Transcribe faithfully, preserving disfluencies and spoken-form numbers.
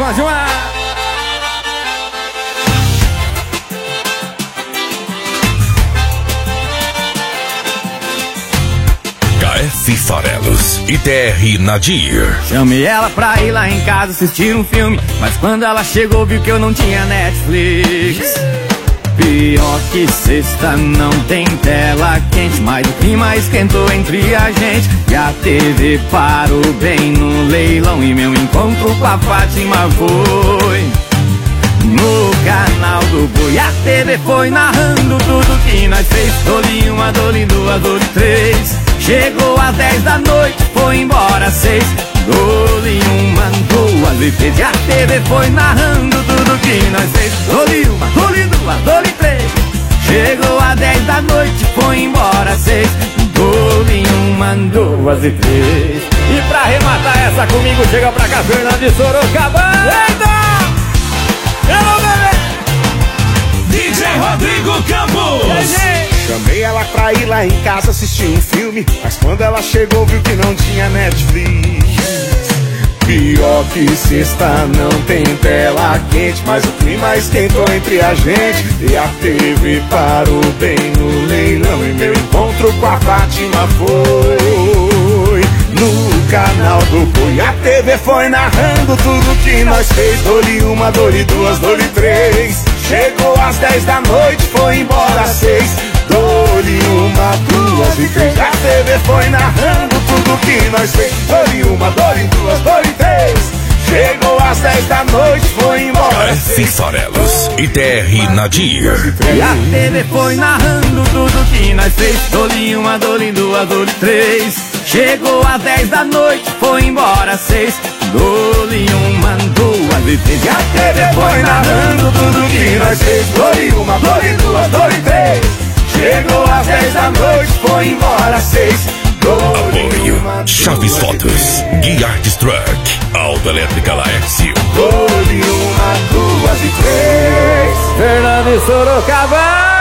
mais uma. K F Farelos e T R Nadir. Chamei ela pra ir lá em casa assistir um filme, mas quando ela chegou viu que eu não tinha Netflix. Pior que sexta não tem tela quente, mas o clima esquentou entre a gente e a T V parou bem no leilão e meu encontro com a Fátima foi no canal do Boi. A T V foi narrando tudo que nós fez. Dole uma, dole duas, dole três. Chegou às dez da noite, foi embora às seis. Dole uma, duas e três. E a T V foi narrando tudo que nós fez. Dole uma, dole duas, dole três. Chegou às dez da noite, foi embora às seis. Dole uma, duas e três. E pra arrematar essa comigo, chega pra cá, Fernando de Sorocaba. Eita! Hello, bebê! D J Rodrigo Campos. Chamei ela pra ir lá em casa assistir um filme, mas quando ela chegou viu que não tinha Netflix. Pior que sexta não tem tela quente, mas o clima esquentou entre a gente e a T V parou bem no leilão e meu encontro com a Fátima foi no canal do Boi. A T V foi narrando tudo que nós fez. Dole uma, dole duas, dole três. Chegou às dez da noite, foi embora às seis. Dole uma, duas e três. A T V foi narrando tudo que nós fez. Dole uma, dole duas, dole três. Chegou às dez da noite, foi embora às K F seis. Farelos e T R Nadir. E a T V foi narrando tudo que nós fez. Dole uma, dole duas, dole três. Chegou às dez da noite, foi embora às seis. Dole uma, duas e três. E a T V foi narrando tudo que nós fez. Dole uma, dole duas, dole três. Chegou às dez da noite, foi embora às seis. Apoio Chaves Fotos, Guia Arts Truck, Autoelétrica Laércio. Dole uma, duas e três. Fernando de Sorocaba.